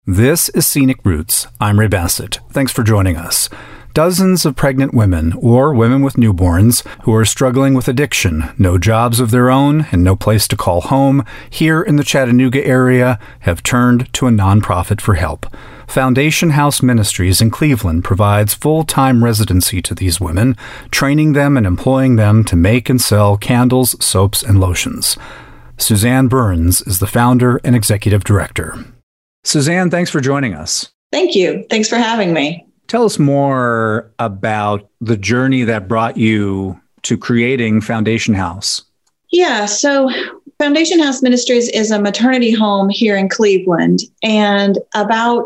This is Scenic Roots. I'm Ray Bassett. Thanks for joining us. Dozens of pregnant women or women with newborns who are struggling with addiction, no jobs of their own, and no place to call home here in the Chattanooga area have turned to a nonprofit for help. Foundation House Ministries in Cleveland provides full-time residency to these women, training them and employing them to make and sell candles, soaps, and lotions. Suzanne Burns is the founder and executive director. Suzanne, thanks for joining us. Thank you. Thanks for having me. Tell us more about the journey that brought you to creating Foundation House. Yeah, so Foundation House Ministries is a maternity home here in Cleveland. And about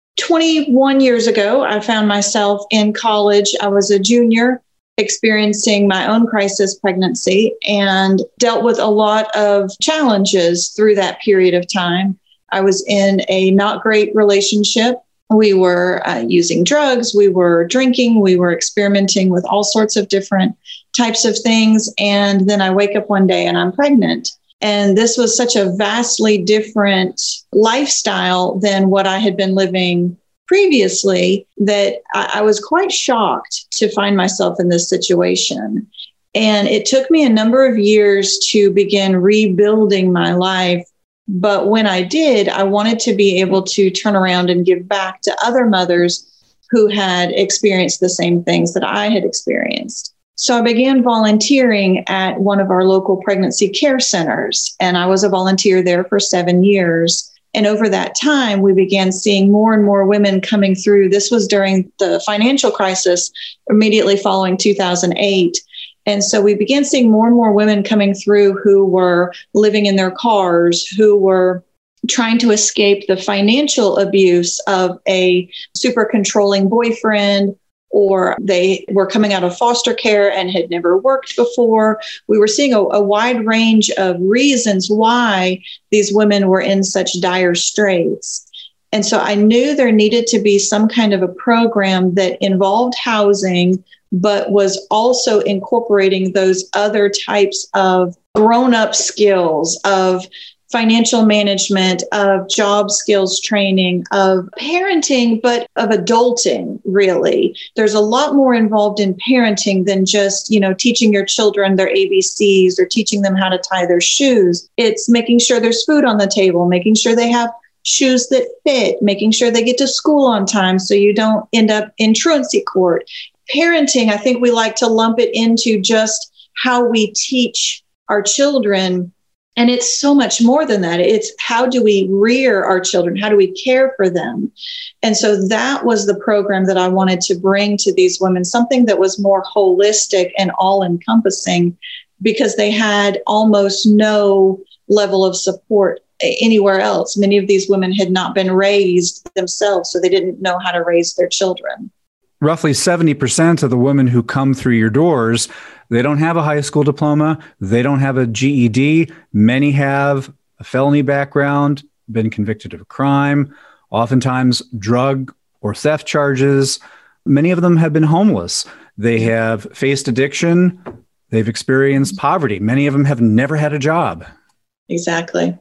21 years ago, I found myself in college. I was a junior experiencing my own crisis pregnancy and dealt with a lot of challenges through that period of time. I was in a not great relationship. We were using drugs, we were drinking, we were experimenting with all sorts of different types of things. And then I wake up one day and I'm pregnant. And this was such a vastly different lifestyle than what I had been living previously that I was quite shocked to find myself in this situation. And it took me a number of years to begin rebuilding my life. But when I did, I wanted to be able to turn around and give back to other mothers who had experienced the same things that I had experienced. So I began volunteering at one of our local pregnancy care centers, and I was a volunteer there for 7 years. And over that time, we began seeing more and more women coming through. This was during the financial crisis immediately following 2008. And so we began seeing more and more women coming through who were living in their cars, who were trying to escape the financial abuse of a super controlling boyfriend, or they were coming out of foster care and had never worked before. We were seeing a wide range of reasons why these women were in such dire straits. And so I knew there needed to be some kind of a program that involved housing, but was also incorporating those other types of grown-up skills of financial management, of job skills training, of parenting, but of adulting, really. There's a lot more involved in parenting than just, teaching your children their ABCs or teaching them how to tie their shoes. It's making sure there's food on the table, making sure they have shoes that fit, making sure they get to school on time so you don't end up in truancy court. Parenting, I think we like to lump it into just how we teach our children. And it's so much more than that. It's how do we rear our children? How do we care for them? And so that was the program that I wanted to bring to these women, something that was more holistic and all-encompassing, because they had almost no level of support anywhere else. Many of these women had not been raised themselves, so they didn't know how to raise their children. Roughly 70% of the women who come through your doors, they don't have a high school diploma. They don't have a GED. Many have a felony background, been convicted of a crime, oftentimes drug or theft charges. Many of them have been homeless. They have faced addiction. They've experienced poverty. Many of them have never had a job. Exactly.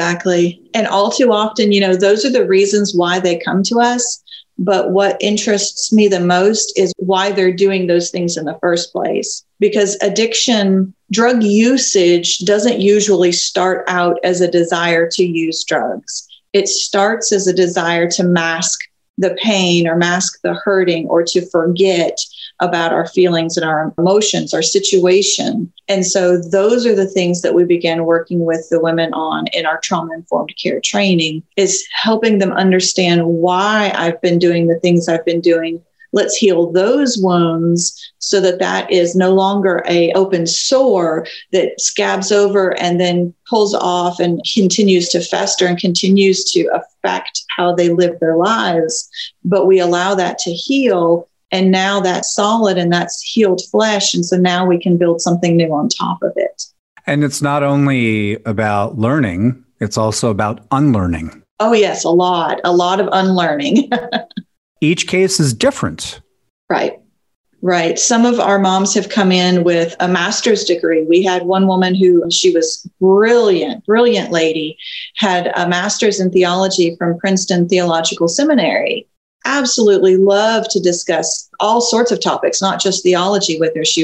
And all too often, those are the reasons why they come to us. But what interests me the most is why they're doing those things in the first place. Because addiction, drug usage doesn't usually start out as a desire to use drugs. It starts as a desire to mask the pain or mask the hurting or to forget about our feelings and our emotions, our situation. And so those are the things that we began working with the women on in our trauma-informed care training, is helping them understand why I've been doing the things I've been doing. Let's heal those wounds so that that is no longer an open sore that scabs over and then pulls off and continues to fester and continues to affect how they live their lives. But we allow that to heal. And now that's solid and that's healed flesh. And so now we can build something new on top of it. And it's not only about learning, it's also about unlearning. Oh, yes, a lot of unlearning. Each case is different. Right. Right. Some of our moms have come in with a master's degree. We had one woman who, she was brilliant lady, had a master's in theology from Princeton Theological Seminary. Absolutely loved to discuss all sorts of topics, not just theology with her. She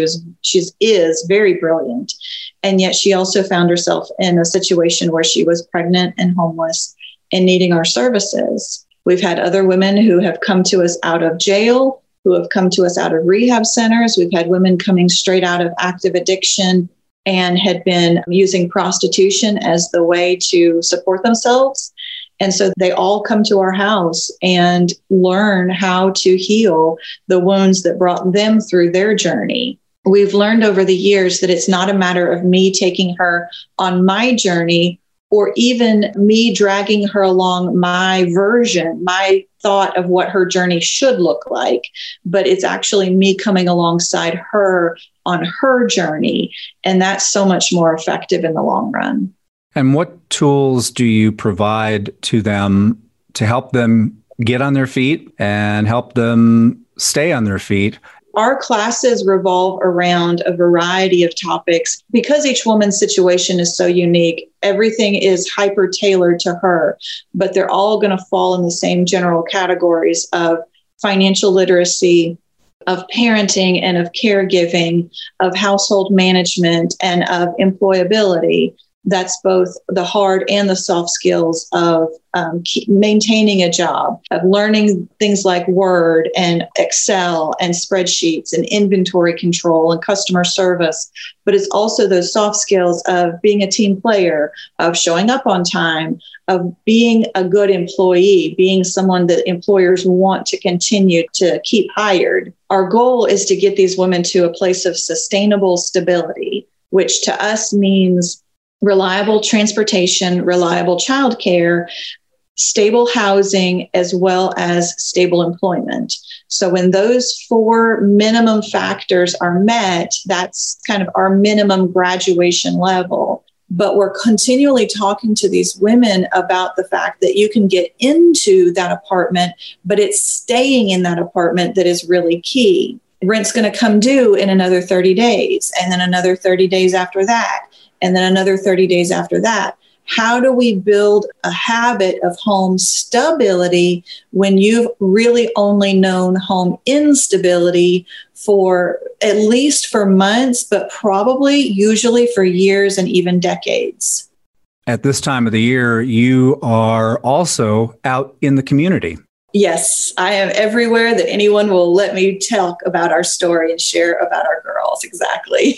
is very brilliant. And yet she also found herself in a situation where she was pregnant and homeless and needing our services. We've had other women who have come to us out of jail, who have come to us out of rehab centers. We've had women coming straight out of active addiction and had been using prostitution as the way to support themselves. And so they all come to our house and learn how to heal the wounds that brought them through their journey. We've learned over the years that it's not a matter of me taking her on my journey or even me dragging her along my version, my thought of what her journey should look like, but it's actually me coming alongside her on her journey. And that's so much more effective in the long run. And what tools do you provide to them to help them get on their feet and help them stay on their feet? Our classes revolve around a variety of topics. Because each woman's situation is so unique, everything is hyper tailored to her, but they're all going to fall in the same general categories of financial literacy, of parenting and of caregiving, of household management, and of employability. That's both the hard and the soft skills of maintaining a job, of learning things like Word and Excel and spreadsheets and inventory control and customer service. But it's also those soft skills of being a team player, of showing up on time, of being a good employee, being someone that employers want to continue to keep hired. Our goal is to get these women to a place of sustainable stability, which to us means reliable transportation, reliable childcare, stable housing, as well as stable employment. So when those four minimum factors are met, that's kind of our minimum graduation level. But we're continually talking to these women about the fact that you can get into that apartment, but it's staying in that apartment that is really key. Rent's going to come due in another 30 days, and then another 30 days after that, and then another 30 days after that. How do we build a habit of home stability when you've really only known home instability for at least for months, but probably usually for years and even decades? At this time of the year, you are also out in the community. Yes, I am everywhere that anyone will let me talk about our story and share about our girls. Exactly.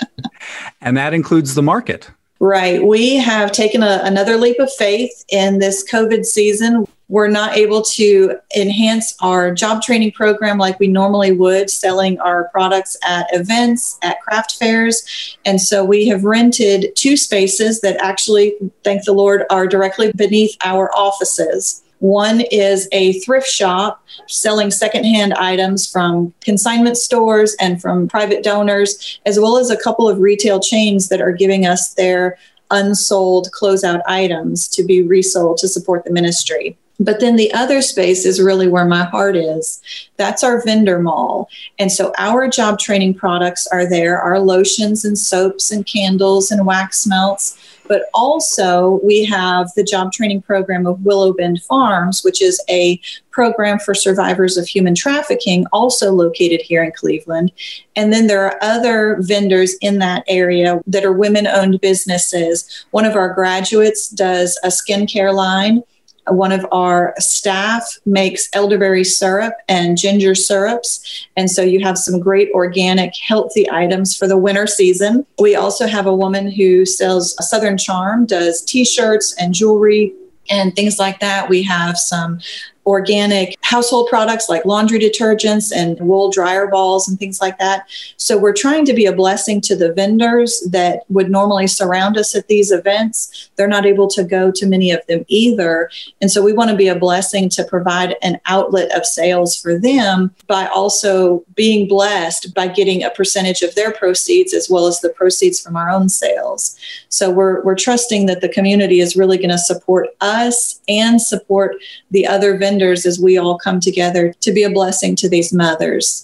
And that includes the market. Right. We have taken another leap of faith in this COVID season. We're not able to enhance our job training program like we normally would, selling our products at events, at craft fairs. And so we have rented 2 spaces that actually, thank the Lord, are directly beneath our offices. One is a thrift shop selling secondhand items from consignment stores and from private donors, as well as a couple of retail chains that are giving us their unsold closeout items to be resold to support the ministry. But then the other space is really where my heart is. That's our vendor mall. And so our job training products are there, our lotions and soaps and candles and wax melts. But also we have the job training program of Willow Bend Farms, which is a program for survivors of human trafficking, also located here in Cleveland. And then there are other vendors in that area that are women-owned businesses. One of our graduates does a skincare line. One of our staff makes elderberry syrup and ginger syrups. And so you have some great organic, healthy items for the winter season. We also have a woman who sells a Southern Charm, does T-shirts and jewelry and things like that. We have some organic household products like laundry detergents and wool dryer balls and things like that. So we're trying to be a blessing to the vendors that would normally surround us at these events. They're not able to go to many of them either. And so we want to be a blessing to provide an outlet of sales for them by also being blessed by getting a percentage of their proceeds as well as the proceeds from our own sales. So we're trusting that the community is really going to support us and support the other vendors as we all come together to be a blessing to these mothers.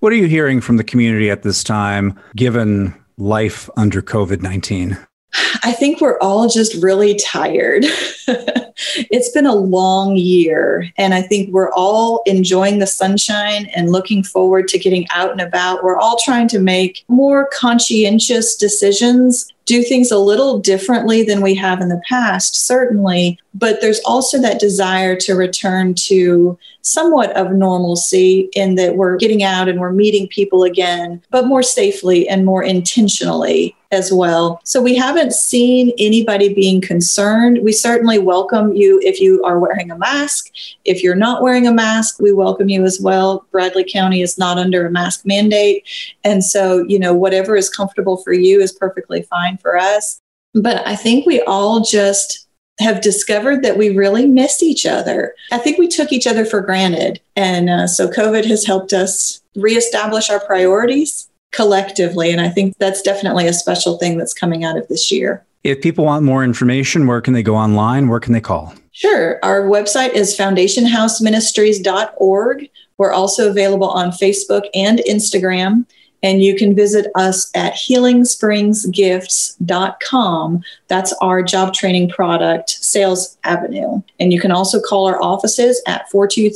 What are you hearing from the community at this time, given life under COVID-19? I think we're all just really tired. It's been a long year, and I think we're all enjoying the sunshine and looking forward to getting out and about. We're all trying to make more conscientious decisions, do things a little differently than we have in the past, certainly, but there's also that desire to return to somewhat of normalcy in that we're getting out and we're meeting people again, but more safely and more intentionally as well. So we haven't seen anybody being concerned. We certainly welcome you if you are wearing a mask. If you're not wearing a mask, we welcome you as well. Bradley County is not under a mask mandate. And so, whatever is comfortable for you is perfectly fine for us. But I think we all just have discovered that we really miss each other. I think we took each other for granted. And so COVID has helped us reestablish our priorities collectively. And I think that's definitely a special thing that's coming out of this year. If people want more information, where can they go online? Where can they call? Sure. Our website is foundationhouseministries.org. We're also available on Facebook and Instagram. And you can visit us at healingspringsgifts.com. That's our job training product sales avenue. And you can also call our offices at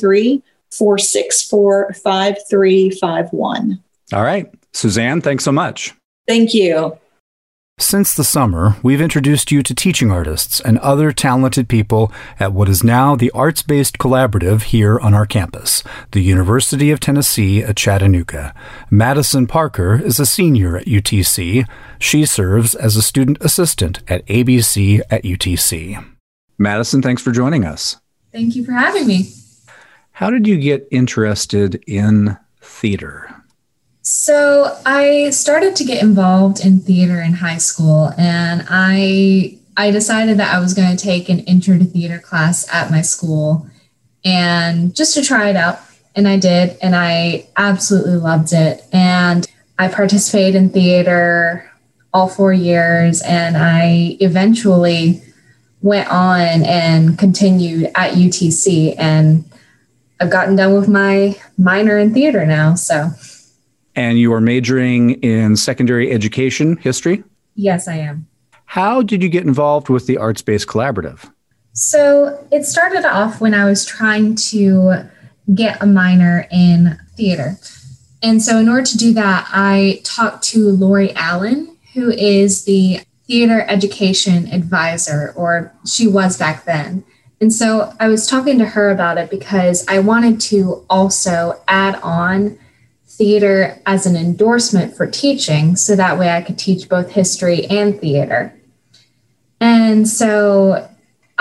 423-464-5351. All right. Suzanne, thanks so much. Thank you. Since the summer, we've introduced you to teaching artists and other talented people at what is now the Arts-Based Collaborative here on our campus, the University of Tennessee at Chattanooga. Madison Parker is a senior at UTC. She serves as a student assistant at ABC at UTC. Madison, thanks for joining us. Thank you for having me. How did you get interested in theater? So I started to get involved in theater in high school, and I decided that I was going to take an intro to theater class at my school, and just to try it out. And I did, and I absolutely loved it. And I participated in theater all 4 years, and I eventually went on and continued at UTC, and I've gotten done with my minor in theater now, so... And you are majoring in secondary education history? Yes, I am. How did you get involved with the Arts-Based Collaborative? So it started off when I was trying to get a minor in theater. And so in order to do that, I talked to Lori Allen, who is the theater education advisor, or she was back then. And so I was talking to her about it because I wanted to also add on theater as an endorsement for teaching, so that way I could teach both history and theater. And so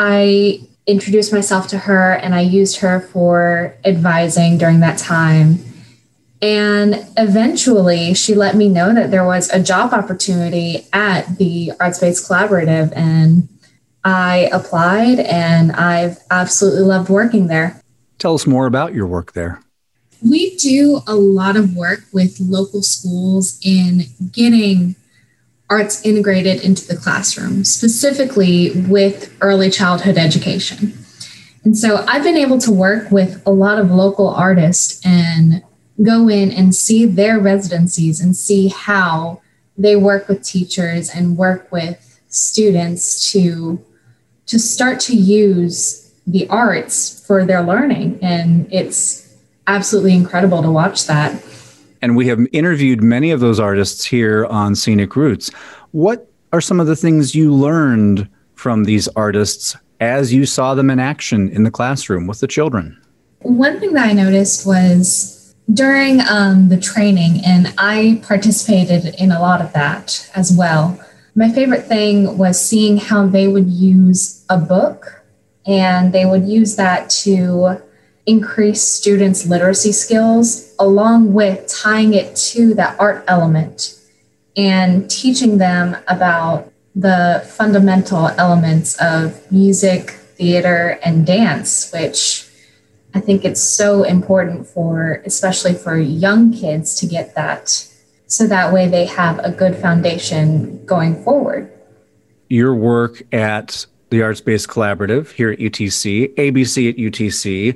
I introduced myself to her, and I used her for advising during that time. And eventually she let me know that there was a job opportunity at the Arts-Based Collaborative, and I applied, and I've absolutely loved working there. Tell us more about your work there. We do a lot of work with local schools in getting arts integrated into the classroom, specifically with early childhood education. And so I've been able to work with a lot of local artists and go in and see their residencies and see how they work with teachers and work with students to start to use the arts for their learning. And it's absolutely incredible to watch that. And we have interviewed many of those artists here on Scenic Roots. What are some of the things you learned from these artists as you saw them in action in the classroom with the children? One thing that I noticed was during the training, and I participated in a lot of that as well, my favorite thing was seeing how they would use a book, and they would use that to increase students' literacy skills, along with tying it to that art element and teaching them about the fundamental elements of music, theater, and dance, which I think it's so important for, especially for young kids, to get that, so that way they have a good foundation going forward. Your work at the Arts-Based Collaborative here at UTC, ABC at UTC,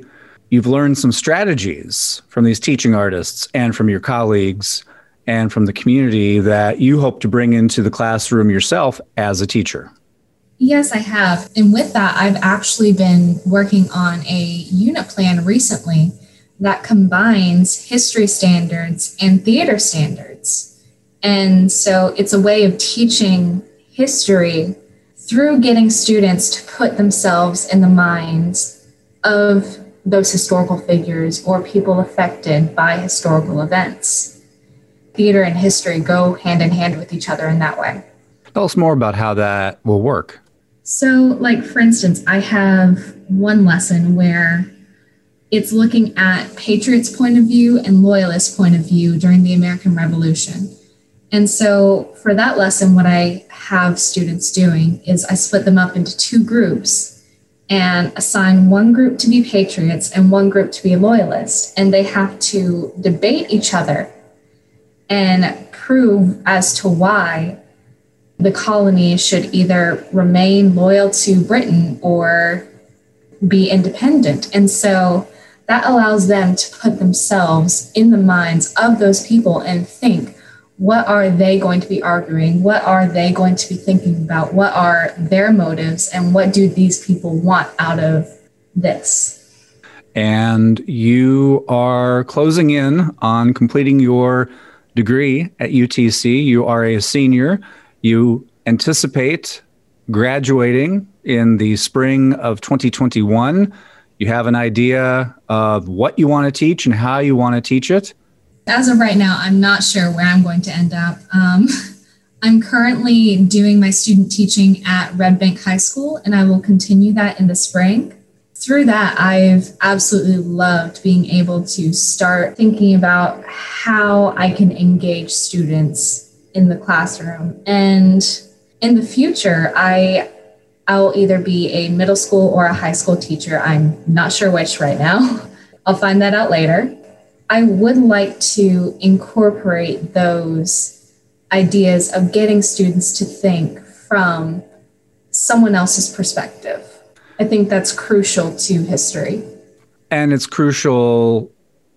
you've learned some strategies from these teaching artists and from your colleagues and from the community that you hope to bring into the classroom yourself as a teacher. Yes, I have. And with that, I've actually been working on a unit plan recently that combines history standards and theater standards. And so it's a way of teaching history through getting students to put themselves in the minds of those historical figures or people affected by historical events. Theater and history go hand in hand with each other in that way. Tell us more about how that will work. So, like, for instance, I have one lesson where it's looking at patriots' point of view and loyalists' point of view during the American Revolution. And so for that lesson, what I have students doing is I split them up into two groups and assign one group to be patriots and one group to be loyalists. And they have to debate each other and prove as to why the colony should either remain loyal to Britain or be independent. And so that allows them to put themselves in the minds of those people and think, what are they going to be arguing? What are they going to be thinking about? What are their motives? And what do these people want out of this? And you are closing in on completing your degree at UTC. You are a senior. You anticipate graduating in the spring of 2021. You have an idea of what you want to teach and how you want to teach it. As of right now, I'm not sure where I'm going to end up. I'm currently doing my student teaching at Red Bank High School, and I will continue that in the spring. Through that, I've absolutely loved being able to start thinking about how I can engage students in the classroom. And in the future, I'll either be a middle school or a high school teacher. I'm not sure which right now. I'll find that out later. I would like to incorporate those ideas of getting students to think from someone else's perspective. I think that's crucial to history. And it's crucial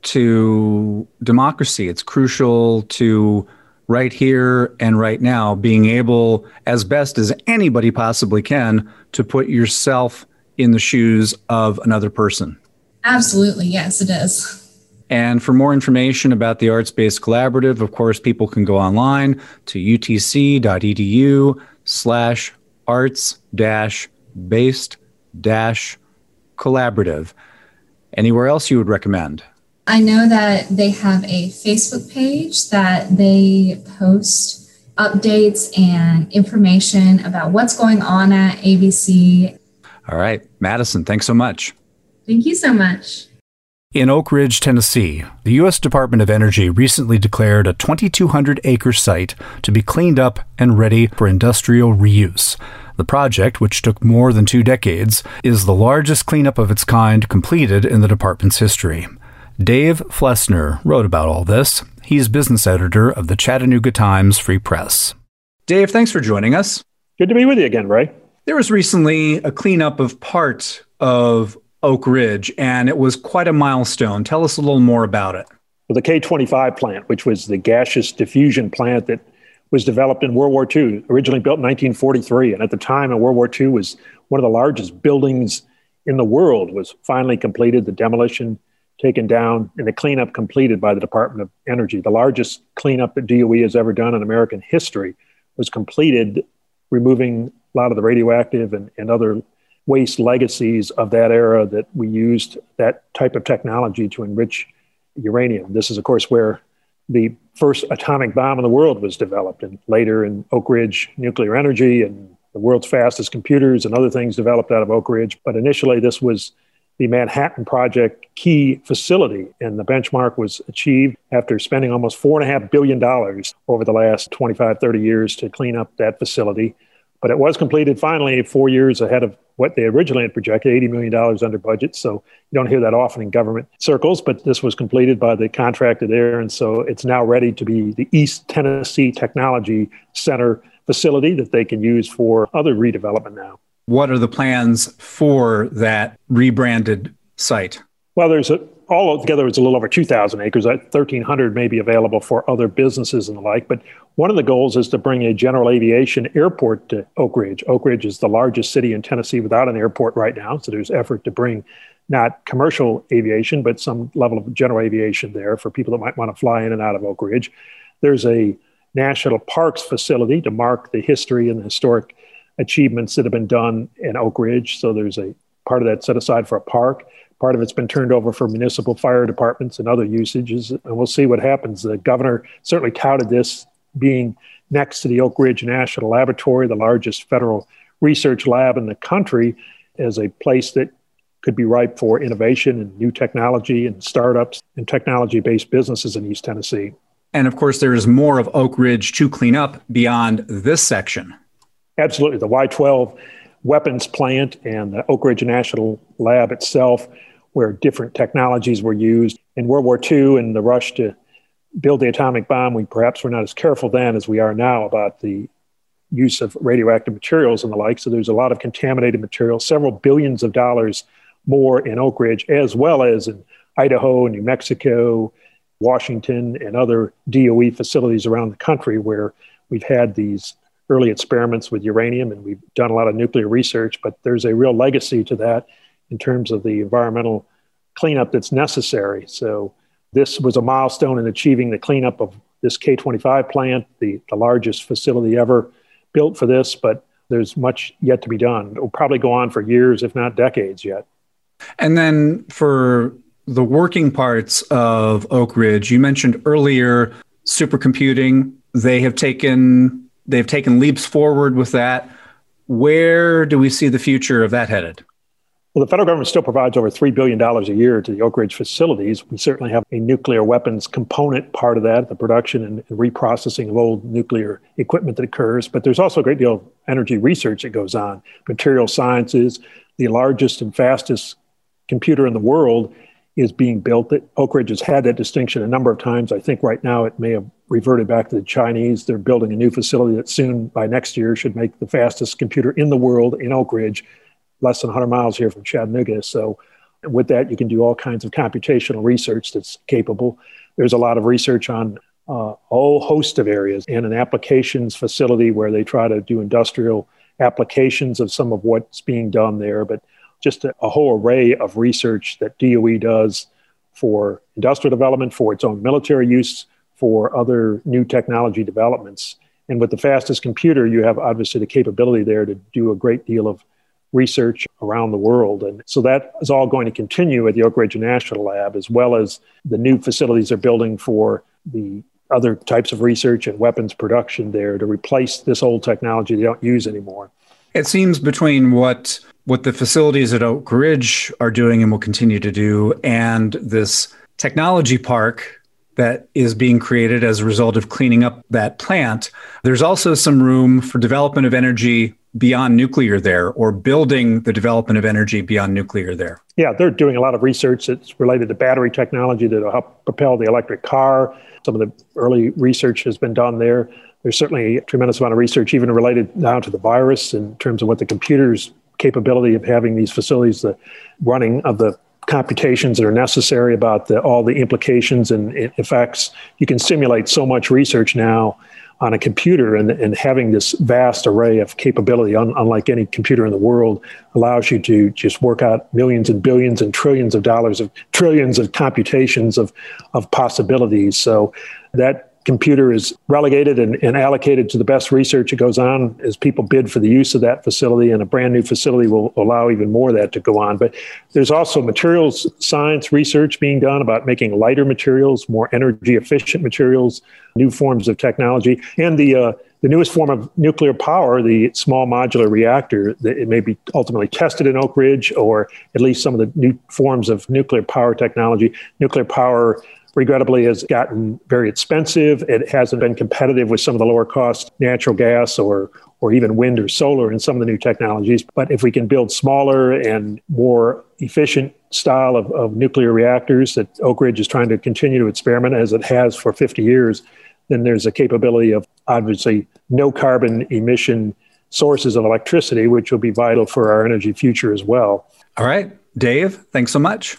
to democracy. It's crucial to right here and right now, being able, as best as anybody possibly can, to put yourself in the shoes of another person. Absolutely. Yes, it is. And for more information about the Arts-Based Collaborative, of course, people can go online to utc.edu/arts-based-collaborative. Anywhere else you would recommend? I know that they have a Facebook page that they post updates and information about what's going on at ABC. All right. Madison, thanks so much. Thank you so much. In Oak Ridge, Tennessee, the U.S. Department of Energy recently declared a 2,200-acre site to be cleaned up and ready for industrial reuse. The project, which took more than 2 decades, is the largest cleanup of its kind completed in the department's history. Dave Flessner wrote about all this. He's business editor of the Chattanooga Times Free Press. Dave, thanks for joining us. Good to be with you again, Ray. There was recently a cleanup of part of Oak Ridge, and it was quite a milestone. Tell us a little more about it. Well, the K-25 plant, which was the gaseous diffusion plant that was developed in World War II, originally built in 1943, and at the time in World War II was one of the largest buildings in the world, was finally completed, the demolition taken down, and the cleanup completed by the Department of Energy. The largest cleanup that DOE has ever done in American history was completed, removing a lot of the radioactive and other waste legacies of that era that we used that type of technology to enrich uranium. This is, of course, where the first atomic bomb in the world was developed, and later in Oak Ridge nuclear energy and the world's fastest computers and other things developed out of Oak Ridge. But initially, this was the Manhattan Project key facility, and the benchmark was achieved after spending almost $4.5 billion over the last 25, 30 years to clean up that facility. But it was completed finally 4 years ahead of what they originally had projected, $80 million under budget. So you don't hear that often in government circles, but this was completed by the contractor there. And so it's now ready to be the East Tennessee Technology Center facility that they can use for other redevelopment now. What are the plans for that rebranded site? Well, all together, it's a little over 2,000 acres. 1,300 may be available for other businesses and the like. But one of the goals is to bring a general aviation airport to Oak Ridge. Oak Ridge is the largest city in Tennessee without an airport right now. So there's effort to bring not commercial aviation, but some level of general aviation there for people that might want to fly in and out of Oak Ridge. There's a national parks facility to mark the history and the historic achievements that have been done in Oak Ridge. So there's a part of that set aside for a park. Part of it's been turned over for municipal fire departments and other usages, and we'll see what happens. The governor certainly touted this being next to the Oak Ridge National Laboratory, the largest federal research lab in the country, as a place that could be ripe for innovation and new technology and startups and technology-based businesses in East Tennessee. And of course, there is more of Oak Ridge to clean up beyond this section. Absolutely. The Y-12 weapons plant and the Oak Ridge National Lab itself, where different technologies were used. In World War II and the rush to build the atomic bomb, we perhaps were not as careful then as we are now about the use of radioactive materials and the like. So there's a lot of contaminated material, several billions of dollars more in Oak Ridge, as well as in Idaho, New Mexico, Washington, and other DOE facilities around the country where we've had these early experiments with uranium, and we've done a lot of nuclear research, but there's a real legacy to that in terms of the environmental cleanup that's necessary. So this was a milestone in achieving the cleanup of this K-25 plant, the largest facility ever built for this, but there's much yet to be done. It will probably go on for years, if not decades yet. And then for the working parts of Oak Ridge, you mentioned earlier supercomputing. They've taken leaps forward with that. Where do we see the future of that headed? Well, the federal government still provides over $3 billion a year to the Oak Ridge facilities. We certainly have a nuclear weapons component part of that, the production and reprocessing of old nuclear equipment that occurs. But there's also a great deal of energy research that goes on. Material sciences, the largest and fastest computer in the world is being built. Oak Ridge has had that distinction a number of times. I think right now it may have reverted back to the Chinese. They're building a new facility that soon, by next year, should make the fastest computer in the world in Oak Ridge, less than 100 miles here from Chattanooga. So with that, you can do all kinds of computational research that's capable. There's a lot of research on a whole host of areas and an applications facility where they try to do industrial applications of some of what's being done there, but just a whole array of research that DOE does for industrial development, for its own military use, for other new technology developments. And with the fastest computer, you have obviously the capability there to do a great deal of research around the world. And so that is all going to continue at the Oak Ridge National Lab, as well as the new facilities they're building for the other types of research and weapons production there to replace this old technology they don't use anymore. It seems between what the facilities at Oak Ridge are doing and will continue to do, and this technology park that is being created as a result of cleaning up that plant, there's also some room for development of energy beyond nuclear there, or building the development of energy beyond nuclear there. Yeah, they're doing a lot of research that's related to battery technology that will help propel the electric car. Some of the early research has been done there. There's certainly a tremendous amount of research even related now to the virus in terms of what the computer's capability of having these facilities, the running of the computations that are necessary about all the implications and effects. You can simulate so much research now on a computer, and having this vast array of capability, unlike any computer in the world, allows you to just work out millions and billions and trillions of dollars of trillions of computations of possibilities. So that computer is relegated and allocated to the best research that goes on as people bid for the use of that facility, and a brand new facility will allow even more of that to go on. But there's also materials science research being done about making lighter materials, more energy efficient materials, new forms of technology, and the newest form of nuclear power, the small modular reactor, that it may be ultimately tested in Oak Ridge, or at least some of the new forms of nuclear power technology. Nuclear power, regrettably, has gotten very expensive. It hasn't been competitive with some of the lower cost natural gas or even wind or solar in some of the new technologies. But if we can build smaller and more efficient style of nuclear reactors that Oak Ridge is trying to continue to experiment as it has for 50 years, then there's a capability of obviously no carbon emission sources of electricity, which will be vital for our energy future as well. All right, Dave, thanks so much.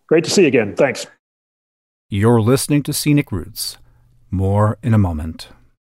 Great to see you again. Thanks. You're listening to Scenic Roots. More in a moment.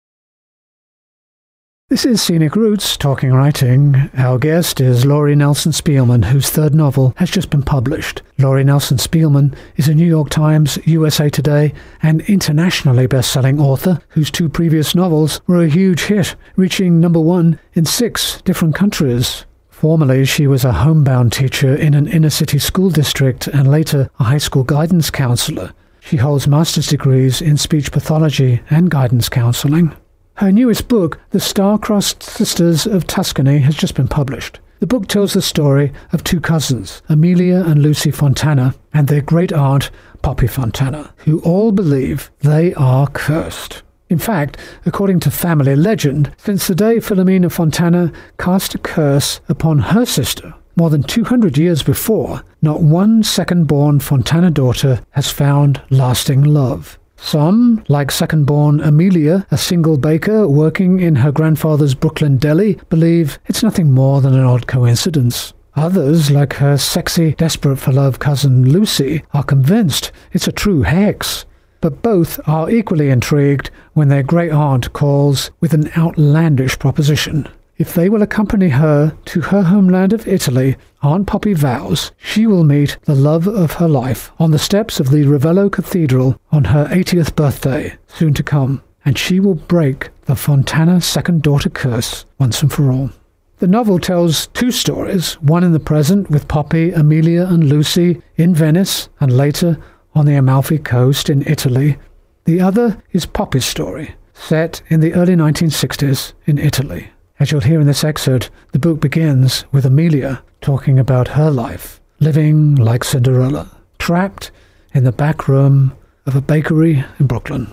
This is Scenic Roots, Talking Writing. Our guest is Laurie Nelson Spielman, whose third novel has just been published. Laurie Nelson Spielman is a New York Times, USA Today, and internationally best-selling author whose 2 previous novels were a huge hit, reaching #1 in 6 different countries. Formerly, she was a homebound teacher in an inner-city school district and later a high school guidance counselor. She holds master's degrees in speech pathology and guidance counseling. Her newest book, The Star-Crossed Sisters of Tuscany, has just been published. The book tells the story of 2 cousins, Amelia and Lucy Fontana, and their great-aunt, Poppy Fontana, who all believe they are cursed. In fact, according to family legend, since the day Filomena Fontana cast a curse upon her sister, more than 200 years before, not one second-born Fontana daughter has found lasting love. Some, like second-born Amelia, a single baker working in her grandfather's Brooklyn deli, believe it's nothing more than an odd coincidence. Others, like her sexy, desperate-for-love cousin Lucy, are convinced it's a true hex. But both are equally intrigued when their great-aunt calls with an outlandish proposition. If they will accompany her to her homeland of Italy, Aunt Poppy vows she will meet the love of her life on the steps of the Ravello Cathedral on her 80th birthday, soon to come, and she will break the Fontana second-daughter curse once and for all. The novel tells 2 stories, one in the present with Poppy, Amelia and Lucy in Venice, and later on the Amalfi Coast in Italy. The other is Poppy's story, set in the early 1960s in Italy. As you'll hear in this excerpt, the book begins with Amelia talking about her life, living like Cinderella, trapped in the back room of a bakery in Brooklyn.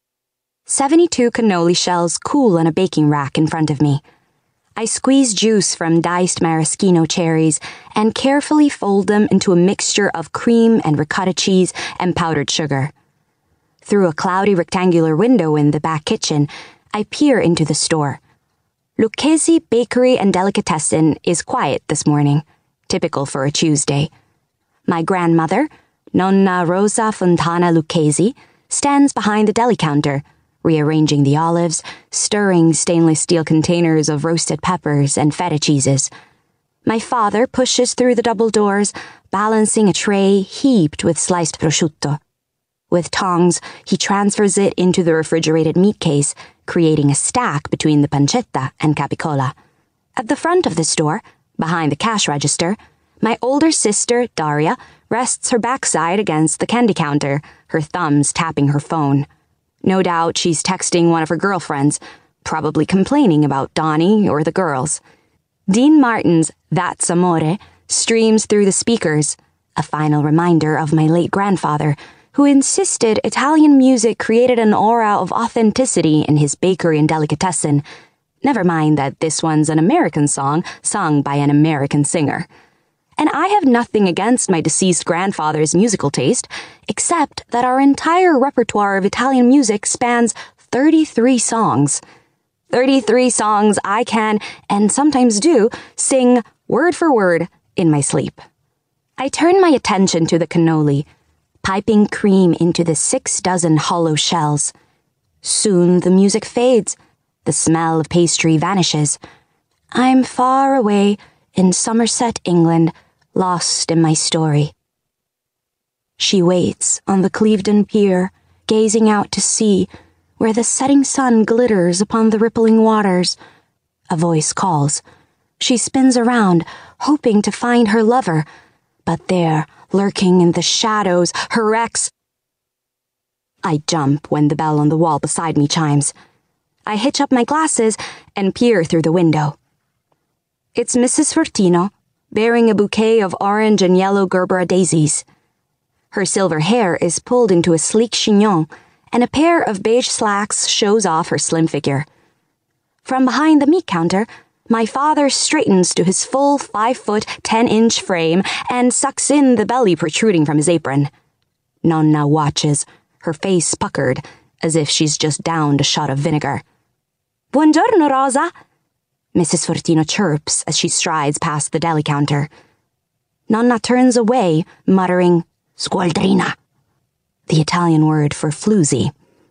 72 cannoli shells cool on a baking rack in front of me. I squeeze juice from diced maraschino cherries and carefully fold them into a mixture of cream and ricotta cheese and powdered sugar. Through a cloudy rectangular window in the back kitchen, I peer into the store. Lucchesi Bakery and Delicatessen is quiet this morning, typical for a Tuesday. My grandmother, Nonna Rosa Fontana Lucchesi, stands behind the deli counter, rearranging the olives, stirring stainless steel containers of roasted peppers and feta cheeses. My father pushes through the double doors, balancing a tray heaped with sliced prosciutto. With tongs, he transfers it into the refrigerated meat case, creating a stack between the pancetta and capicola. At the front of the store, behind the cash register, my older sister, Daria, rests her backside against the candy counter, her thumbs tapping her phone. No doubt she's texting one of her girlfriends, probably complaining about Donnie or the girls. Dean Martin's That's Amore streams through the speakers, a final reminder of my late grandfather, who insisted Italian music created an aura of authenticity in his bakery and delicatessen. Never mind that this one's an American song sung by an American singer. And I have nothing against my deceased grandfather's musical taste, except that our entire repertoire of Italian music spans 33 songs. 33 songs I can, and sometimes do, sing word for word in my sleep. I turn my attention to the cannoli, piping cream into the 6 dozen hollow shells. Soon the music fades, the smell of pastry vanishes. I'm far away in Somerset, England, lost in my story. She waits on the Clevedon Pier, gazing out to sea, where the setting sun glitters upon the rippling waters. A voice calls. She spins around, hoping to find her lover, but there, lurking in the shadows, her ex. I jump when the bell on the wall beside me chimes. I hitch up my glasses and peer through the window. It's Mrs. Fortino, bearing a bouquet of orange and yellow Gerbera daisies. Her silver hair is pulled into a sleek chignon, and a pair of beige slacks shows off her slim figure. From behind the meat counter, my father straightens to his full 5-foot, 10-inch frame and sucks in the belly protruding from his apron. Nonna watches, her face puckered, as if she's just downed a shot of vinegar. Buongiorno, Rosa, Mrs. Fortino chirps as she strides past the deli counter. Nonna turns away, muttering, Squaldrina, the Italian word for floozy.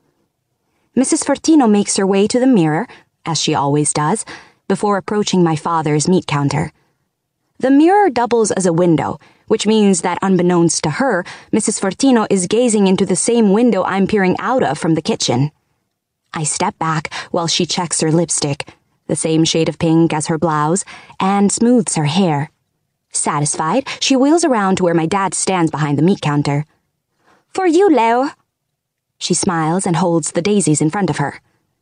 Mrs. Fortino makes her way to the mirror, as she always does, before approaching my father's meat counter. The mirror doubles as a window, which means that unbeknownst to her, Mrs. Fortino is gazing into the same window I'm peering out of from the kitchen. I step back while she checks her lipstick, the same shade of pink as her blouse, and smooths her hair. Satisfied, she wheels around to where my dad stands behind the meat counter. "For you, Leo." She smiles and holds the daisies in front of her.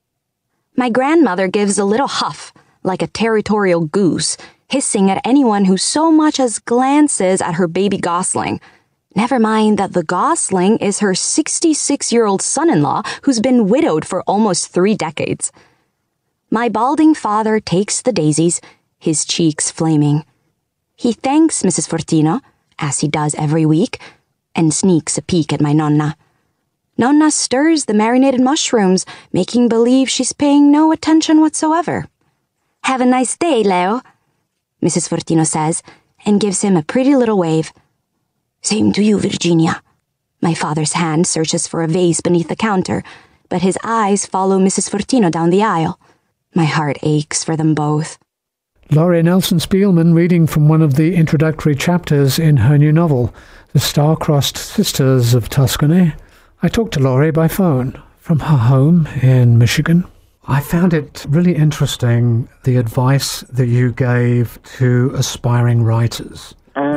My grandmother gives a little huff, like a territorial goose, hissing at anyone who so much as glances at her baby gosling. Never mind that the gosling is her 66-year-old son-in-law who's been widowed for almost 3 decades. My balding father takes the daisies, his cheeks flaming. He thanks Mrs. Fortino, as he does every week, and sneaks a peek at my nonna. Nonna stirs the marinated mushrooms, making believe she's paying no attention whatsoever. "Have a nice day, Leo," Mrs. Fortino says, and gives him a pretty little wave. "Same to you, Virginia." My father's hand searches for a vase beneath the counter, but his eyes follow Mrs. Fortino down the aisle. My heart aches for them both. Laurie Nelson Spielman reading from one of the introductory chapters in her new novel, The Star-Crossed Sisters of Tuscany. I talked to Laurie by phone from her home in Michigan. I found it really interesting, the advice that you gave to aspiring writers.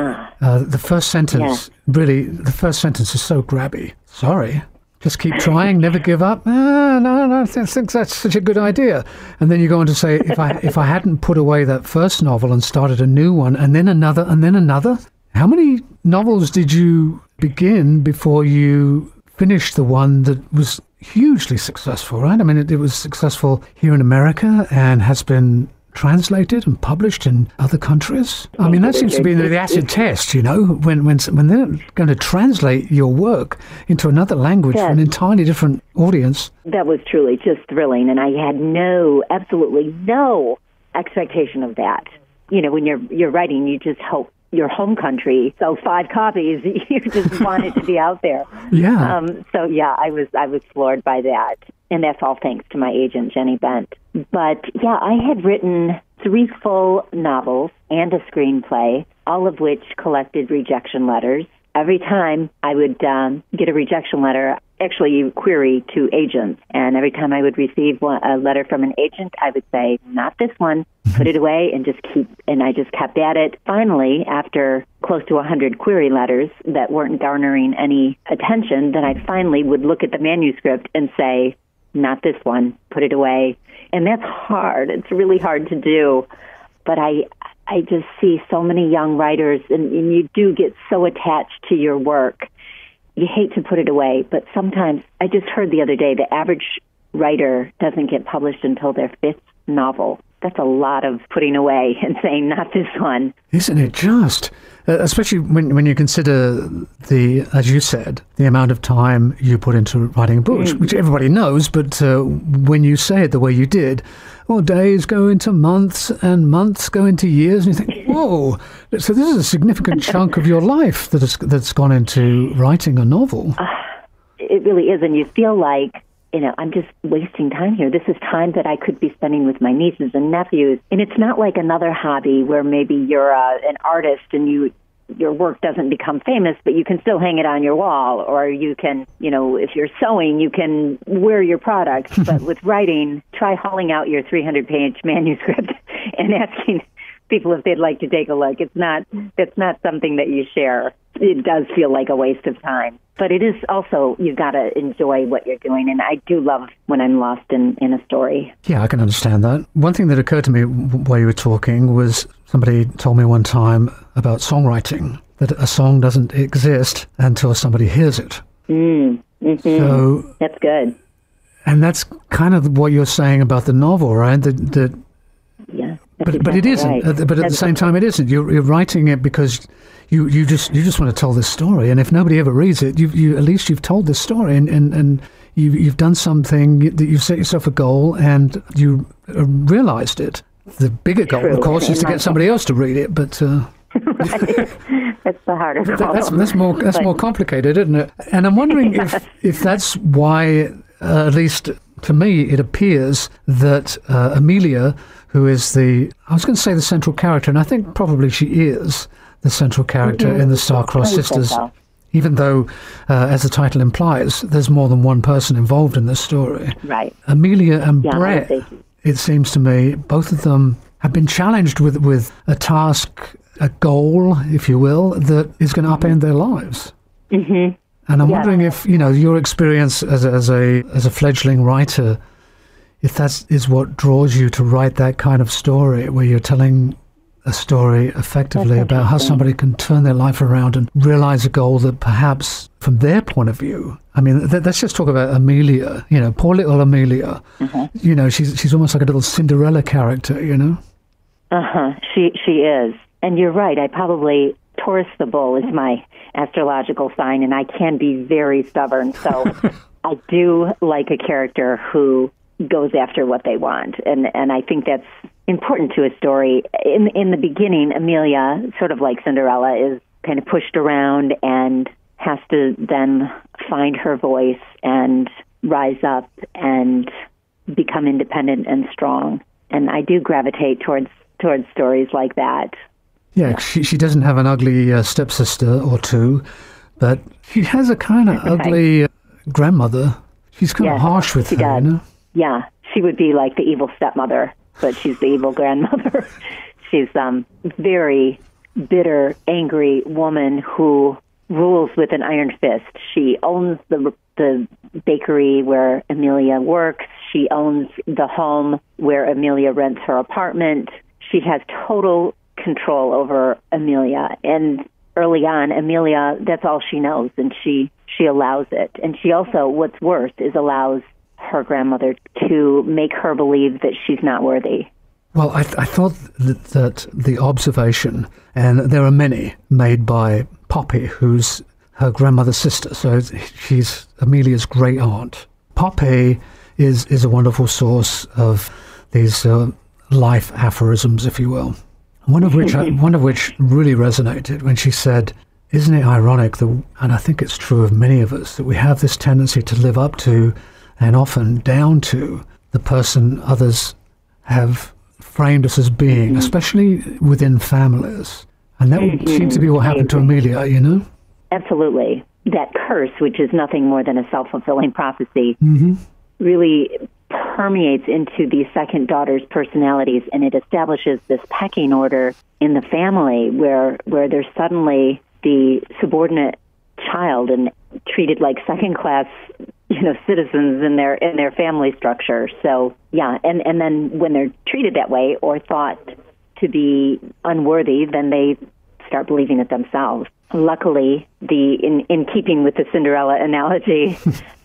The first sentence, the first sentence is so grabby. Sorry. Just keep trying, never give up. No, I think that's such a good idea. And then you go on to say, if I hadn't put away that first novel and started a new one, and then another, and then another. How many novels did you begin before you finished the one that was hugely successful, right? I mean, it was successful here in America and has been translated and published in other countries. I mean, that seems to be the acid test, you know, when they're going to translate your work into another language for an entirely different audience. That was truly just thrilling, and I had absolutely no expectation of that. You know, when you're writing, you just hope your home country sells 5 copies. You just want it to be out there. Yeah. I was floored by that. And that's all thanks to my agent, Jenny Bent. But, yeah, I had written 3 full novels and a screenplay, all of which collected rejection letters. Every time I would get a rejection letter, actually you query to agents, and every time I would receive a letter from an agent, I would say, not this one, put it away, and I just kept at it. Finally, after close to 100 query letters that weren't garnering any attention, then I finally would look at the manuscript and say, not this one, put it away. And that's hard. It's really hard to do. But I just see so many young writers, and you do get so attached to your work. You hate to put it away, but sometimes, I just heard the other day, the average writer doesn't get published until their 5th novel. That's a lot of putting away and saying, not this one. Isn't it just? Especially when you consider as you said, the amount of time you put into writing a book, which everybody knows, but when you say it the way you did, days go into months and months go into years, and you think, whoa, so this is a significant chunk of your life that's gone into writing a novel. It really is, and you feel like, I'm just wasting time here. This is time that I could be spending with my nieces and nephews. And it's not like another hobby where maybe you're an artist and your work doesn't become famous, but you can still hang it on your wall. Or you can, if you're sewing, you can wear your products. But with writing, try hauling out your 300-page manuscript and asking people if they'd like to take a look. It's not something that you share. It does feel like a waste of time. But it is also, you've got to enjoy what you're doing. And I do love when I'm lost in a story. Yeah, I can understand that. One thing that occurred to me while you were talking was somebody told me one time about songwriting, that a song doesn't exist until somebody hears it. Mm-hmm. So that's good. And that's kind of what you're saying about the novel, right? Yeah. But it isn't. Right. But at the same time, it isn't. You're writing it because you just want to tell this story, and if nobody ever reads it, you at least you've told this story, and you've done something that you've set yourself a goal, and you realized it. The bigger goal, of course, is to get somebody else to read it. But Right. That's the harder problem. That's more complicated, isn't it? And I'm wondering if that's why, at least to me, it appears that Amelia, who is I was going to say the central character, and I think probably she is the central character in the Starcross Sisters, even though, as the title implies, there's more than one person involved in this story. Right. Amelia and Brett, it seems to me, both of them have been challenged with a task, a goal, if you will, that is going to upend their lives. Mm-hmm. And I'm wondering if, your experience as a fledgling writer, if that is what draws you to write that kind of story, where you're telling a story effectively about how somebody can turn their life around and realize a goal that perhaps from their point of view, I mean, let's just talk about Amelia, poor little Amelia. Mm-hmm. She's almost like a little Cinderella character, She is. And you're right. Taurus the bull is my astrological sign, and I can be very stubborn. So I do like a character who goes after what they want. And I think that's important to a story. In the beginning, Amelia, sort of like Cinderella, is kind of pushed around and has to then find her voice and rise up and become independent and strong. And I do gravitate towards stories like that. Yeah, she doesn't have an ugly stepsister or two, but she has a kind of ugly grandmother. She's kind of harsh with her, does. Yeah, she would be like the evil stepmother, but she's the evil grandmother. She's very bitter, angry woman who rules with an iron fist. She owns the bakery where Amelia works. She owns the home where Amelia rents her apartment. She has total control over Amelia. And early on, Amelia, that's all she knows, and she allows it. And she also, what's worse, is allows her grandmother to make her believe that she's not worthy. Well, I thought that the observation, and there are many made by Poppy, who's her grandmother's sister, so she's Amelia's great aunt. Poppy is a wonderful source of these life aphorisms, if you will. One of which really resonated when she said, "Isn't it ironic that, and I think it's true of many of us, that we have this tendency to live up to, and often down to, the person others have framed us as being, especially within families." And that would seem to be what happened to Amelia, Absolutely. That curse, which is nothing more than a self-fulfilling prophecy, really permeates into the second daughter's personalities, and it establishes this pecking order in the family where there's suddenly the subordinate child and treated like second-class citizens in their family structure. So and then when they're treated that way or thought to be unworthy, then they start believing it themselves. Luckily, in keeping with the Cinderella analogy,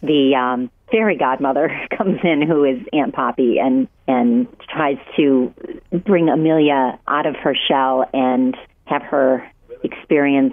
the fairy godmother comes in, who is Aunt Poppy, and tries to bring Amelia out of her shell and have her experience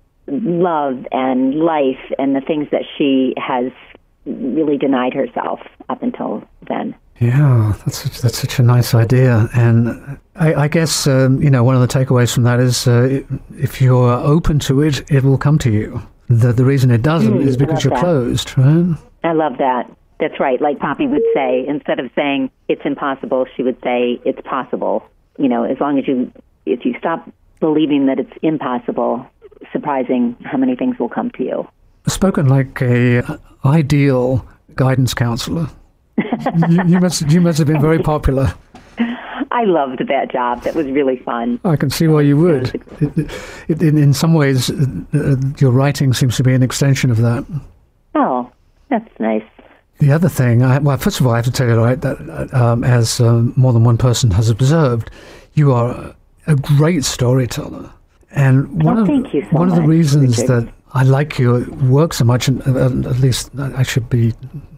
love and life and the things that she has really denied herself up until then. Yeah, that's such a nice idea. And I guess, one of the takeaways from that is if you're open to it, it will come to you. The reason it doesn't is because you're closed, right? I love that. That's right. Like Poppy would say, instead of saying it's impossible, she would say it's possible. As long as if you stop believing that it's impossible, surprising how many things will come to you. Spoken like a ideal guidance counselor. you must have been very popular. I loved that job. That was really fun. I can see why you would. In some ways, your writing seems to be an extension of that. Oh, that's nice. The other thing, first of all, I have to tell you, right, that as more than one person has observed, you are a great storyteller. And one of the reasons that I like your work so much, and at least I should be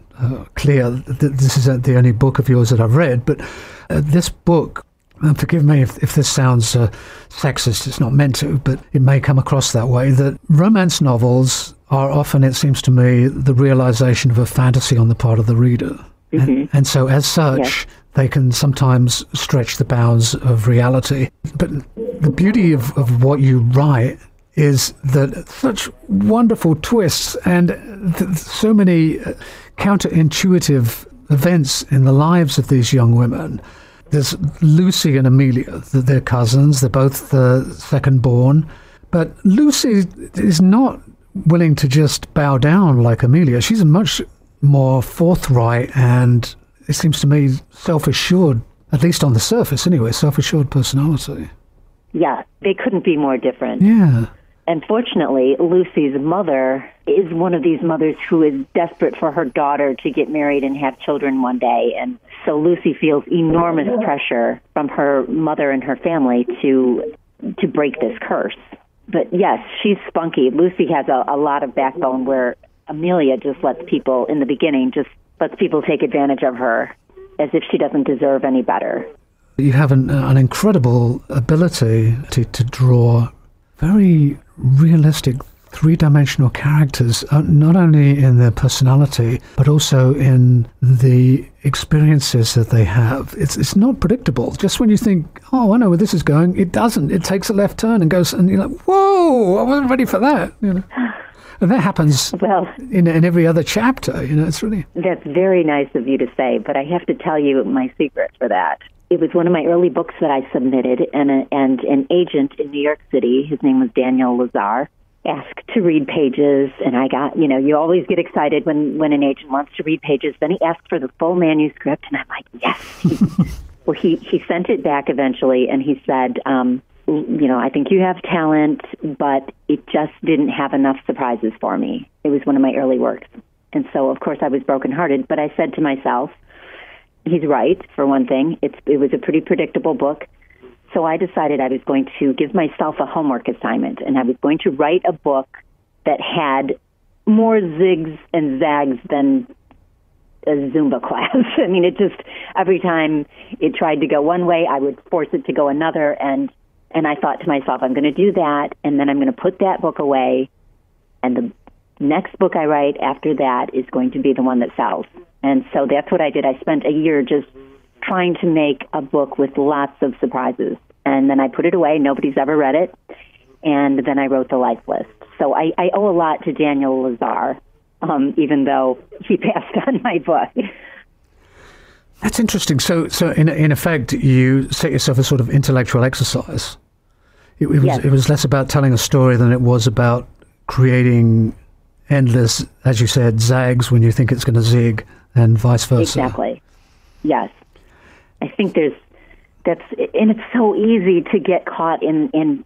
clear that this isn't the only book of yours that I've read, but this book, and forgive me if this sounds sexist, it's not meant to, but it may come across that way, that romance novels are often, it seems to me, the realization of a fantasy on the part of the reader. And so as such, they can sometimes stretch the bounds of reality. But the beauty of what you write is that such wonderful twists and so many counterintuitive events in the lives of these young women. There's Lucy and Amelia, they're cousins, they're both the second born, but Lucy is not willing to just bow down like Amelia. She's a much more forthright and, it seems to me, self-assured, at least on the surface anyway, self-assured personality. Yeah, they couldn't be more different. Yeah. Unfortunately, Lucy's mother is one of these mothers who is desperate for her daughter to get married and have children one day. And so Lucy feels enormous pressure from her mother and her family to break this curse. But yes, she's spunky. Lucy has a lot of backbone, where Amelia just lets people, in the beginning, just lets people take advantage of her as if she doesn't deserve any better. You have an incredible ability to draw very realistic three-dimensional characters, not only in their personality, but also in the experiences that they have. It's not predictable. Just when you think, oh, I know where this is going, it doesn't. It takes a left turn and goes, and you're like, whoa, I wasn't ready for that. And that happens in every other chapter. It's really... That's very nice of you to say, but I have to tell you my secret for that. It was one of my early books that I submitted, and an agent in New York City, his name was Daniel Lazar, asked to read pages, and I got, you always get excited when an agent wants to read pages. Then he asked for the full manuscript, and I'm like, yes. Well, he sent it back eventually, and he said, I think you have talent, but it just didn't have enough surprises for me. It was one of my early works. And so, of course, I was brokenhearted, but I said to myself, he's right, for one thing. It was a pretty predictable book. So I decided I was going to give myself a homework assignment, and I was going to write a book that had more zigs and zags than a Zumba class. I mean, it just, every time it tried to go one way, I would force it to go another, and I thought to myself, I'm going to do that, and then I'm going to put that book away, and the next book I write after that is going to be the one that sells. And so that's what I did. I spent a year just trying to make a book with lots of surprises. And then I put it away. Nobody's ever read it. And then I wrote the life list. So I owe a lot to Daniel Lazar, even though he passed on my book. That's interesting. So in effect, you set yourself a sort of intellectual exercise. It was less about telling a story than it was about creating endless, as you said, zags when you think it's going to zig, and vice versa. Exactly. Yes. I think and it's so easy to get caught in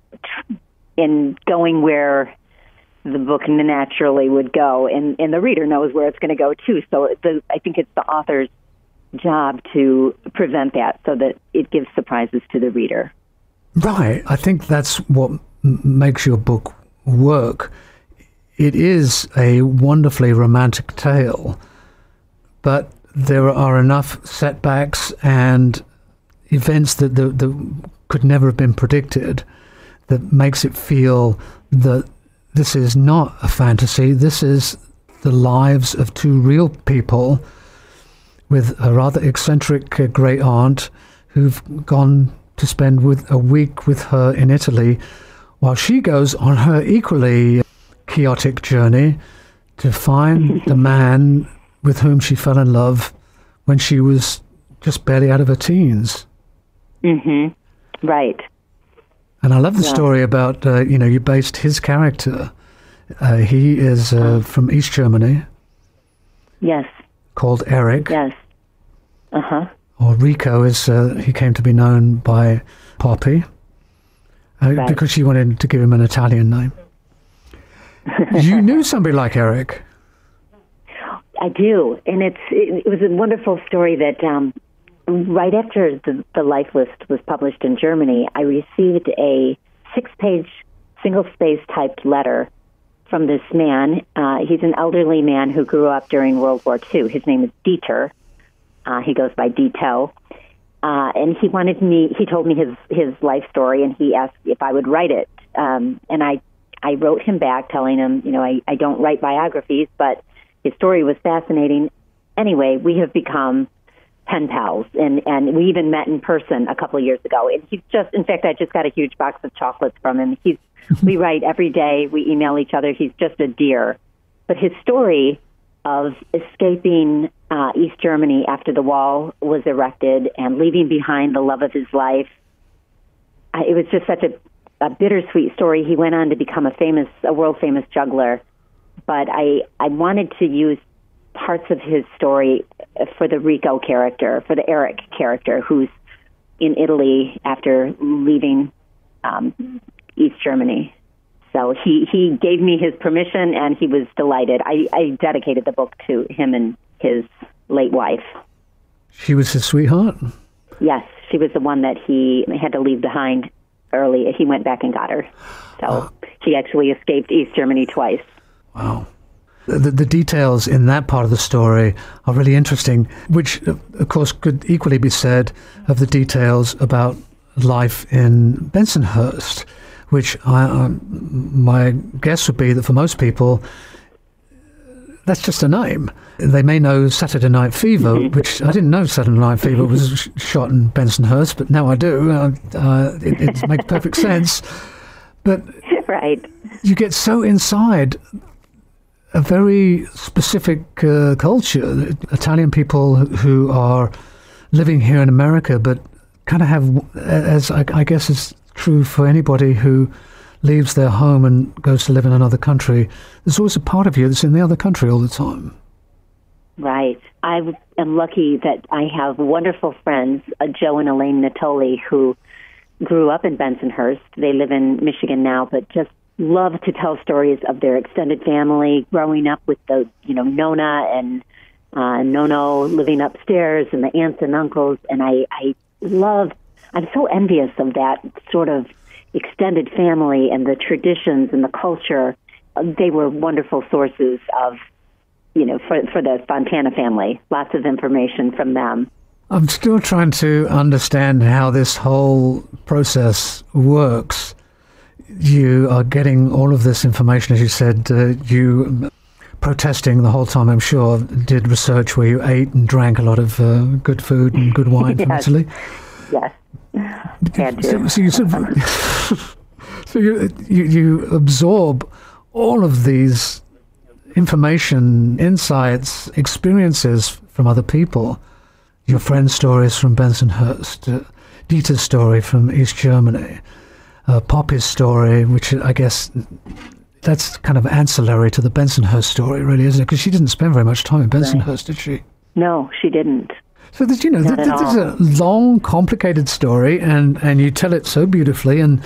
going where the book naturally would go, and the reader knows where it's going to go too. So I think it's the author's job to prevent that, so that it gives surprises to the reader. Right. I think that's what makes your book work. It is a wonderfully romantic tale, but there are enough setbacks and events that could never have been predicted that makes it feel that this is not a fantasy. This is the lives of two real people with a rather eccentric great aunt who've gone to spend a week with her in Italy while she goes on her equally chaotic journey to find the man with whom she fell in love when she was just barely out of her teens. Mm-hmm. Right. And I love the story about, you based his character. He is from East Germany. Yes. Called Eric. Yes. Uh-huh. Or Rico, as he came to be known by Poppy, right, because she wanted to give him an Italian name. You knew somebody like Eric. I do, and it was a wonderful story that right after the Life List was published in Germany, I received a 6-page, single-space typed letter from this man. He's an elderly man who grew up during World War II. His name is Dieter. He goes by Dito. And he told me his life story, and he asked if I would write it. And I wrote him back telling him, I don't write biographies, but his story was fascinating. Anyway, we have become pen pals, and we even met in person a couple of years ago. And he's just, in fact, I just got a huge box of chocolates from him. We write every day, we email each other. He's just a dear. But his story of escaping East Germany after the wall was erected and leaving behind the love of his life, it was just such a bittersweet story. He went on to become a world-famous juggler. But I wanted to use parts of his story for the Rico character, for the Eric character, who's in Italy after leaving East Germany. So he gave me his permission, and he was delighted. I dedicated the book to him and his late wife. She was his sweetheart? Yes, she was the one that he had to leave behind early. He went back and got her. So he actually escaped East Germany twice. Wow. The details in that part of the story are really interesting, which, of course, could equally be said of the details about life in Bensonhurst, which my guess would be that for most people, that's just a name. They may know Saturday Night Fever, which I didn't know Saturday Night Fever was shot in Bensonhurst, but now I do. It makes perfect sense. But right. You get so inside a very specific culture. Italian people who are living here in America, but kind of have, as I guess is true for anybody who leaves their home and goes to live in another country, there's always a part of you that's in the other country all the time. Right. I am lucky that I have wonderful friends, Joe and Elaine Natoli, who grew up in Bensonhurst. They live in Michigan now, but just love to tell stories of their extended family, growing up with the, Nona and Nono living upstairs and the aunts and uncles. And I'm so envious of that sort of extended family and the traditions and the culture. They were wonderful sources of, for the Fontana family, lots of information from them. I'm still trying to understand how this whole process works. You are getting all of this information, as you said, you protesting the whole time, I'm sure, did research where you ate and drank a lot of good food and good wine from Italy. Yes, had to. So you absorb all of these information, insights, experiences from other people. Your friend's stories from Bensonhurst, Dieter's story from East Germany, Poppy's story, which I guess that's kind of ancillary to the Bensonhurst story, really, isn't it? Because she didn't spend very much time in Bensonhurst, did she? No, she didn't. So this is a long, complicated story, and you tell it so beautifully, and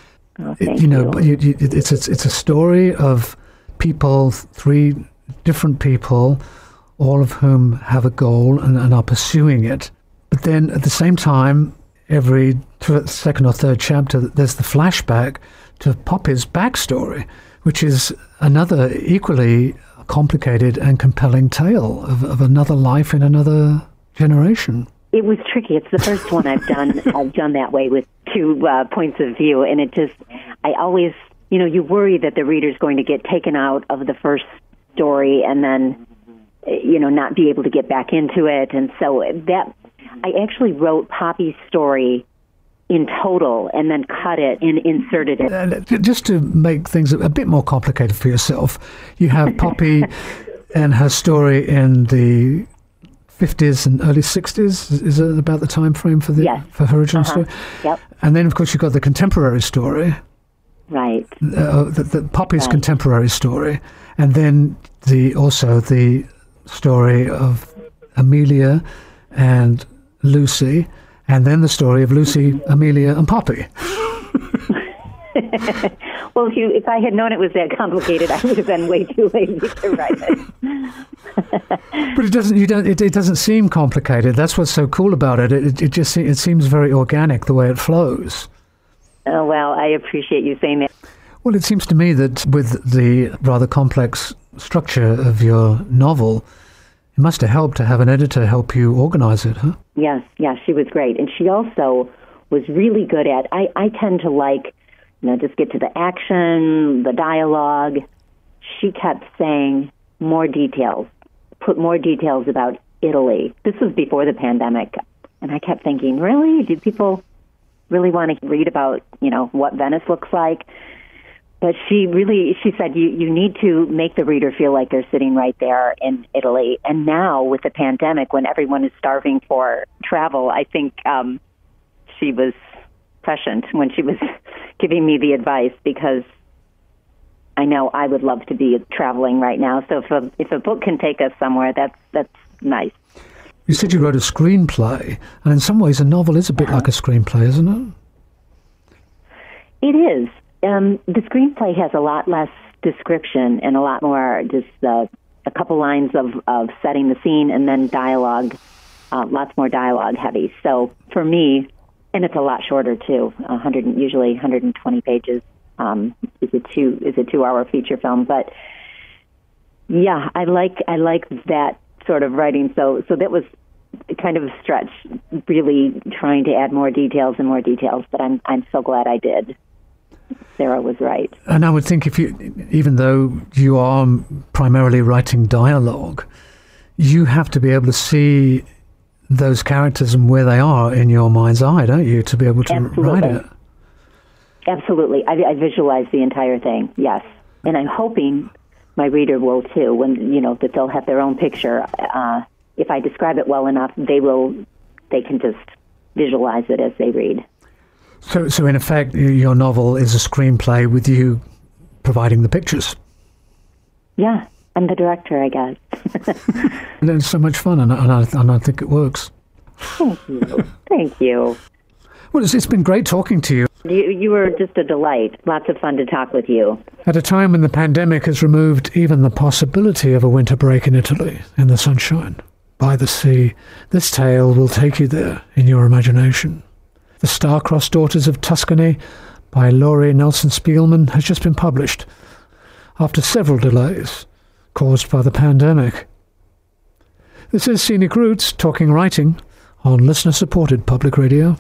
it's a story of people, 3 different people, all of whom have a goal and are pursuing it. But then at the same time, every second or third chapter, there's the flashback to Poppy's backstory, which is another equally complicated and compelling tale of another life in another generation. It was tricky. It's the first one I've done that way with 2 points of view, and I always, you worry that the reader's going to get taken out of the first story and then, not be able to get back into it. And so I actually wrote Poppy's story in total and then cut it and inserted it. Just to make things a bit more complicated for yourself, you have Poppy and her story in the 50s and early 60s. Is it about the time frame for her original story? Yep. And then, of course, you've got the contemporary story. Right. The Poppy's contemporary story. And then also the story of Amelia and Lucy, and then the story of Lucy, Amelia, and Poppy. Well, if I had known it was that complicated, I would have been way too lazy to write it. But it doesn't seem complicated. That's what's so cool about it. It seems very organic the way it flows. Oh, well, I appreciate you saying that. Well, it seems to me that with the rather complex structure of your novel, it must have helped to have an editor help you organize it, huh? Yes, she was great. And she also was really good at, I tend to like, just get to the action, the dialogue. She kept saying more details, put more details about Italy. This was before the pandemic. And I kept thinking, really? Do people really want to read about, what Venice looks like? But she said, you need to make the reader feel like they're sitting right there in Italy. And now with the pandemic, when everyone is starving for travel, I think she was prescient when she was giving me the advice, because I know I would love to be traveling right now. So if a book can take us somewhere, that's nice. You said you wrote a screenplay, and in some ways a novel is a bit like a screenplay, isn't it? It is. The screenplay has a lot less description and a lot more just a couple lines of setting the scene, and then dialogue, lots more dialogue heavy. So for me, and it's a lot shorter too, usually 120 pages is a 2-hour feature film. But yeah, I like that sort of writing. So that was kind of a stretch, really trying to add more details, but I'm so glad I did. Sarah was right. And I would think even though you are primarily writing dialogue, you have to be able to see those characters and where they are in your mind's eye, don't you, to be able to write it? Absolutely. I visualize the entire thing, yes. And I'm hoping my reader will too, when, that they'll have their own picture. If I describe it well enough, they can just visualize it as they read. So in effect, your novel is a screenplay with you providing the pictures. Yeah, I'm the director, I guess. And it's so much fun, and I think it works. Thank you. Well, it's been great talking to you. You were just a delight. Lots of fun to talk with you. At a time when the pandemic has removed even the possibility of a winter break in Italy, in the sunshine, by the sea, this tale will take you there in your imagination. The Star-Crossed Daughters of Tuscany by Laurie Nelson Spielman has just been published after several delays caused by the pandemic. This is Scenic Roots, talking writing on listener-supported public radio.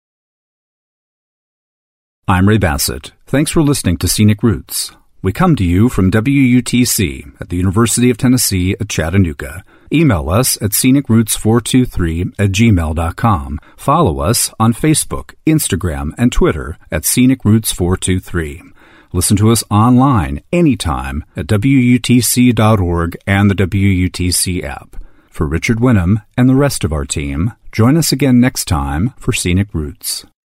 I'm Ray Bassett. Thanks for listening to Scenic Roots. We come to you from WUTC at the University of Tennessee at Chattanooga. Email us at scenicroots423@gmail.com. Follow us on Facebook, Instagram, and Twitter at scenicroots423. Listen to us online anytime at WUTC.org and the WUTC app. For Richard Winham and the rest of our team, join us again next time for Scenic Roots.